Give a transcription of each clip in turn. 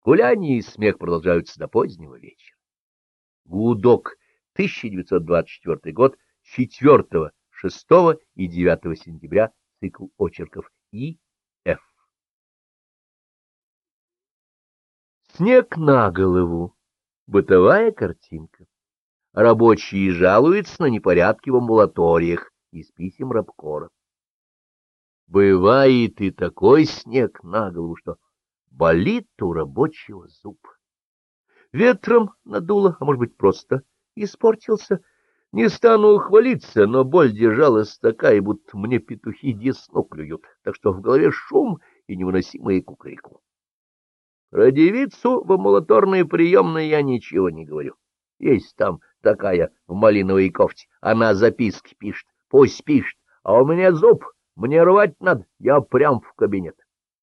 Гуляния и смех продолжаются до позднего вечера. Гудок, 1924 год, 4, 6 и 9 сентября, цикл очерков И. Ф. Снег на голову. Бытовая картинка. Рабочие жалуются на непорядки в амбулаториях из писем рабкора. Бывает и такой снег на голову, что болит у рабочего зуб. Ветром надуло, а может быть, просто испортился. Не стану хвалиться, но боль держалась такая, будто мне петухи десну клюют, так что в голове шум и невыносимые кукареку. Про девицу в амбулаторной приемной я ничего не говорю. Есть там такая в малиновой кофте, она записки пишет, пусть пишет, а у меня зуб, мне рвать надо, я прям в кабинет.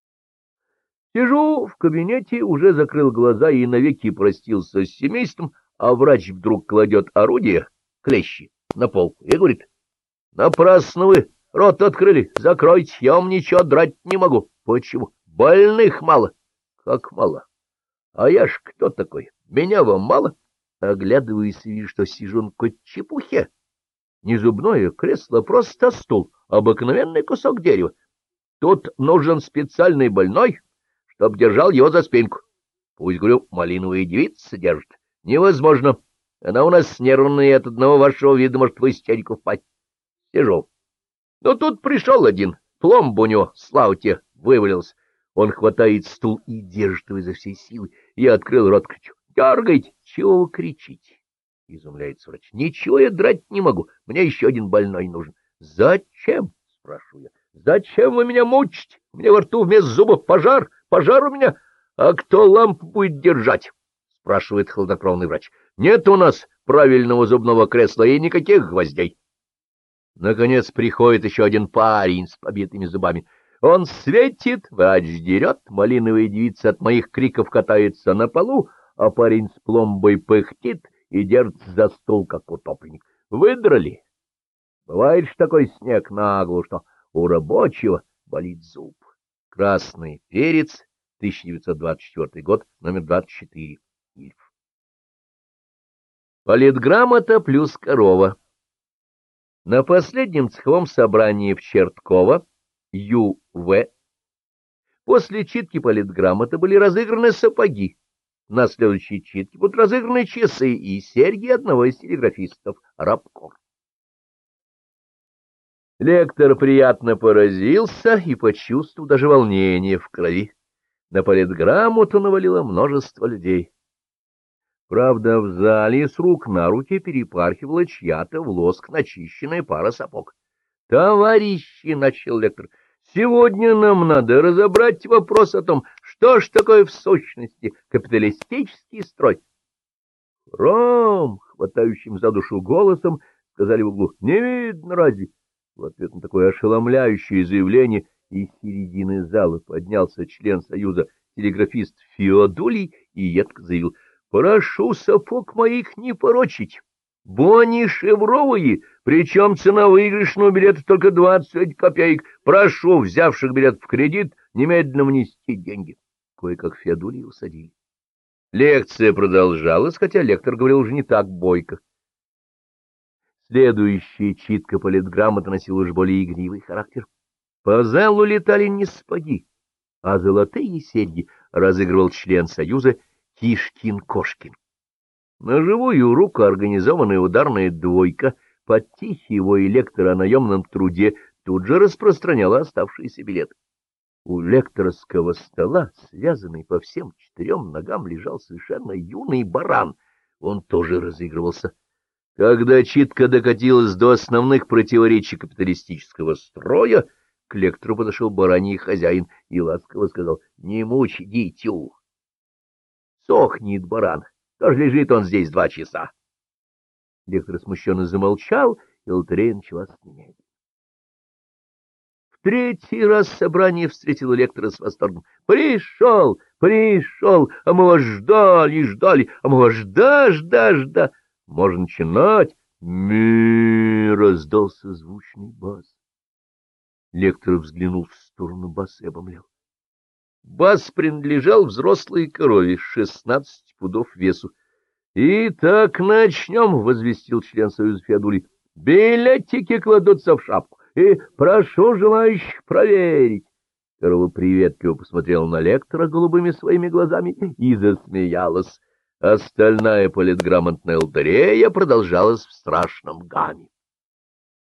Сижу в кабинете, уже закрыл глаза и навеки простился с семейством, а врач вдруг кладет орудие, клещи, на полку и говорит: напрасно вы рот открыли, закройте, я вам ничего драть не могу. Почему? Больных мало. Как мало? А я ж кто такой? Меня вам мало? Оглядываюсь и вижу, что сижу на какой-то чепухе. Не зубное кресло, просто стул, обыкновенный кусок дерева. Тут нужен специальный больной, чтоб держал его за спинку. Пусть, говорю, малиновая девица держит. Невозможно. Она у нас нервная, и от одного вашего вида может в истерику впасть. Сижу. Но тут пришел один. Пломба у него, слава тебе, вывалился. Он хватает стул и держит его изо всей силы. Я открыл рот, кричу: дергайте! Чего вы кричите? Изумляется врач. Ничего я драть не могу. Мне еще один больной нужен. Зачем? Спрашиваю я. Зачем вы меня мучите? У меня во рту вместо зубов пожар. Пожар у меня. А кто лампу будет держать? Спрашивает хладнокровный врач. Нет у нас правильного зубного кресла и никаких гвоздей. Наконец приходит еще один парень с побитыми зубами. Он светит, врач дерет, малиновая девица от моих криков катается на полу, а парень с пломбой пыхтит и держится за стул, как утопленник. Выдрали. Бывает ж такой снег на голову, что у рабочего болит зуб. Красный перец, 1924 год, номер 24. Ильф. Политграмота плюс корова. На последнем цеховом собрании в Чертково Ю.В. после читки политграмоты были разыграны сапоги. На следующей читке будут разыграны часы и серьги одного из телеграфистов рабкор. Лектор приятно поразился и почувствовал даже волнение в крови. На политграмоту навалило множество людей. Правда, в зале с рук на руки перепархивала чья-то в лоск начищенная пара сапог. — Товарищи, — начал лектор, — сегодня нам надо разобрать вопрос о том, что ж такое в сущности капиталистический строй. — Ром! — хватающим за душу голосом сказали в углу. — Не видно разве? В ответ на такое ошеломляющее заявление из середины зала поднялся член Союза телеграфист Феодулий и едко заявил: прошу сапог моих не порочить. Бони шевровые, причем цена выигрышного билета только 20 копеек. Прошу взявших билет в кредит немедленно внести деньги. Кое-как Феодулия усадили. Лекция продолжалась, хотя лектор говорил уже не так бойко. Следующая читка политграмоты носила уж более игривый характер. По залу летали не сапоги, а золотые серьги разыгрывал член Союза Кишкин-Кошкин. На живую руку организованная ударная двойка под тихий вой лектора о наемном труде тут же распространяла оставшиеся билеты. У лекторского стола, связанный по всем 4 ногам, лежал совершенно юный баран. Он тоже разыгрывался. Когда читка докатилась до основных противоречий капиталистического строя, к лектору подошел бараний хозяин и ласково сказал: не мучь дитю. Сохнет баран, тоже лежит он здесь 2 часа. Лектор смущенно замолчал, и лотерея начала сменять. В 3-й раз собрание встретило лектора с восторгом. Пришел, пришел, а мы вас ждали, ждали, а мы вас жда. Можно начинать. Раздался звучный бас. Лектор взглянул в сторону баса и обомлел. Бас принадлежал взрослой корове, 16 пудов весу. — Итак, начнем, — возвестил член Союза Феодулий. — Билетики кладутся в шапку, и прошу желающих проверить. Корова приветливо посмотрела на лектора голубыми своими глазами и засмеялась. Остальная политграмотная лотерея продолжалась в страшном гамме.